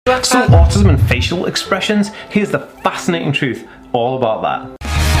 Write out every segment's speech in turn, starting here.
So autism and facial expressions, here's the fascinating truth all about that.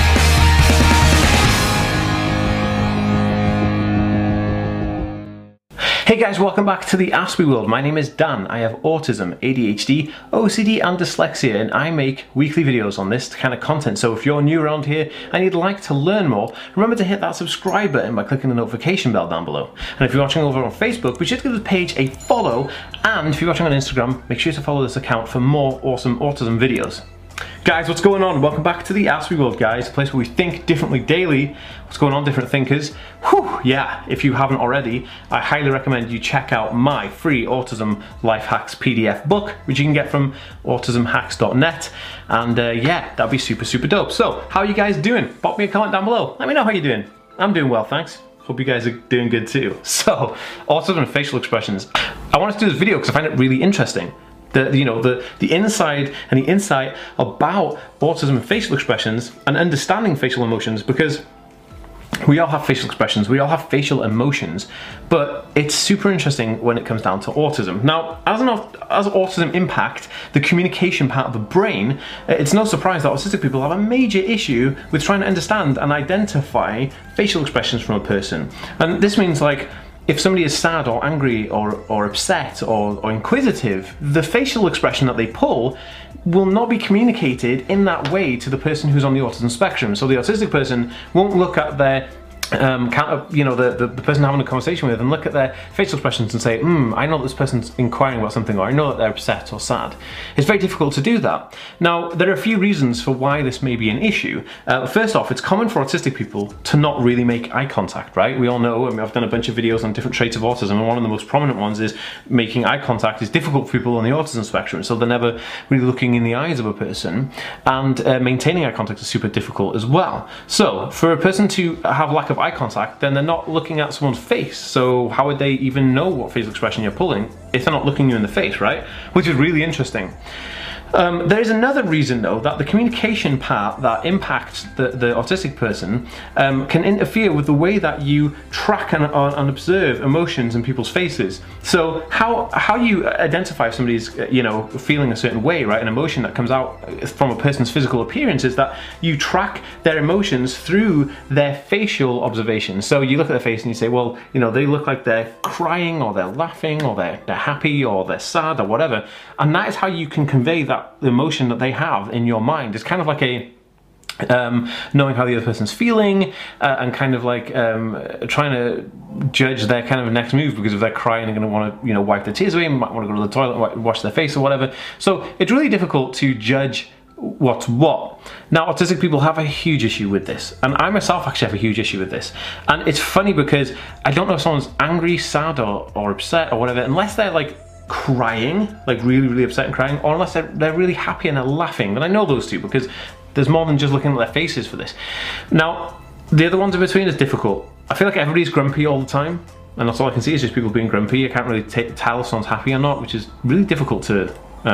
Hey guys, welcome back to the Aspie World. My name is Dan. I have autism, ADHD, OCD and dyslexia, and I make weekly videos on this kind of content. So if you're new around here and you'd like to learn more, remember to hit that subscribe button by clicking the notification bell down below. And if you're watching over on Facebook, be sure to give the page a follow, and if you're watching on Instagram, make sure to follow this account for more awesome autism videos. Guys, what's going on? Welcome back to the Aspie World, guys, a place where we think differently daily. What's going on, different thinkers? Whew, yeah, if you haven't already, I highly recommend you check out my free Autism Life Hacks PDF book, which you can get from autismhacks.net. And yeah, that'd be super dope. So, how are you guys doing? Pop me a comment down below. Let me know how you're doing. I'm doing well, thanks. Hope you guys are doing good too. So, autism and facial expressions. I wanted to do this video because I find it really interesting. The inside and the insight about autism and facial expressions and understanding facial emotions, because we all have facial expressions, we all have facial emotions, but it's super interesting when it comes down to autism. Now, as autism impacts the communication part of the brain, it's no surprise that autistic people have a major issue with trying to understand and identify facial expressions from a person. And this means, like, if somebody is sad or angry or upset or inquisitive, the facial expression that they pull will not be communicated in that way to the person who's on the autism spectrum. So the autistic person won't look at their the person having a conversation with and look at their facial expressions and say, I know this person's inquiring about something, or I know that they're upset or sad. It's very difficult to do that. Now, there are a few reasons for why this may be an issue. First off, it's common for autistic people to not really make eye contact, right? We all know, I mean, I've done a bunch of videos on different traits of autism, and one of the most prominent ones is making eye contact is difficult for people on the autism spectrum, so they're never really looking in the eyes of a person, and maintaining eye contact is super difficult as well. So, for a person to have lack of eye contact, then they're not looking at someone's face. So how would they even know what facial expression you're pulling if they're not looking you in the face, right? Which is really interesting. There is another reason, though, that the communication part that impacts the autistic person can interfere with the way that you track and observe emotions in people's faces. So how you identify if somebody's feeling a certain way, right? An emotion that comes out from a person's physical appearance is that you track their emotions through their facial observations. So you look at their face and you say, well, they look like they're crying, or they're laughing, or they're happy, or they're sad, or whatever. And that is how you can convey that the emotion that they have in your mind. It's kind of like a knowing how the other person's feeling, and kind of like trying to judge their kind of next move, because if they're crying, they're going to want to wipe their tears away, might want to go to the toilet and wash their face or whatever. So it's really difficult to judge what's what. Now, autistic people have a huge issue with this, and I myself actually have a huge issue with this. And it's funny because I don't know if someone's angry, sad, or upset or whatever, unless they're like crying, like really upset and crying, or unless they're really happy and they're laughing. And I know those two because there's more than just looking at their faces for this. Now, the other ones in between is difficult. I feel like everybody's grumpy all the time, and that's all I can see is just people being grumpy. I can't really tell if someone's happy or not, which is really difficult to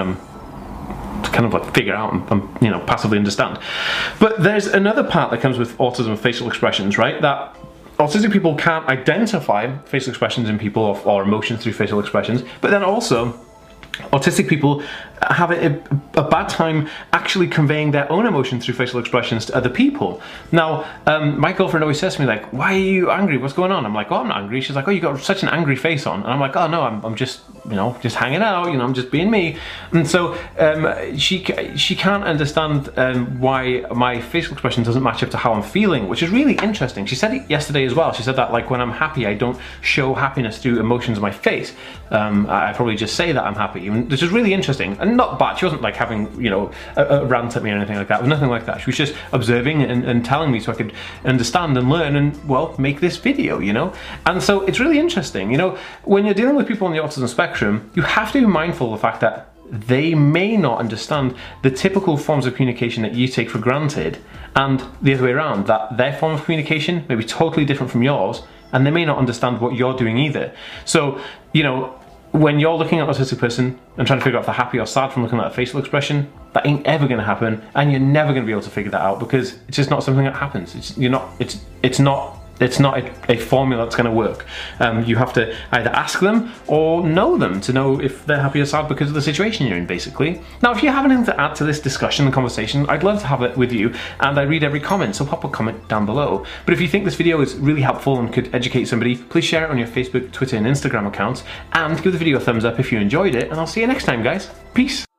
kind of like figure out and passively understand. But there's another part that comes with autism and facial expressions, right? That autistic people can't identify facial expressions in people or emotions through facial expressions, but then also autistic people have a bad time actually conveying their own emotion through facial expressions to other people. Now, my girlfriend always says to me, like, why are you angry? What's going on? I'm like, oh, I'm not angry. She's like, oh, you got such an angry face on. And I'm like, oh, no, I'm just, just hanging out, I'm just being me. And so she can't understand why my facial expression doesn't match up to how I'm feeling, which is really interesting. She said it yesterday as well. She said that, like, when I'm happy, I don't show happiness through emotions on my face. I probably just say that I'm happy, which is really interesting. And not bad. She wasn't like having, a rant at me or anything like that. It was nothing like that. She was just observing and telling me so I could understand and learn and, well, make this video, And so it's really interesting, when you're dealing with people on the autism spectrum, you have to be mindful of the fact that they may not understand the typical forms of communication that you take for granted, and the other way around, that their form of communication may be totally different from yours, and they may not understand what you're doing either. So, when you're looking at an autistic person and trying to figure out if they're happy or sad from looking at a facial expression, that ain't ever going to happen, and you're never going to be able to figure that out because it's just not something that happens. It's not It's not a formula that's going to work. You have to either ask them or know them to know if they're happy or sad because of the situation you're in, basically. Now, if you have anything to add to this discussion and conversation, I'd love to have it with you, and I read every comment, so pop a comment down below. But if you think this video is really helpful and could educate somebody, please share it on your Facebook, Twitter, and Instagram accounts, and give the video a thumbs up if you enjoyed it, and I'll see you next time, guys. Peace!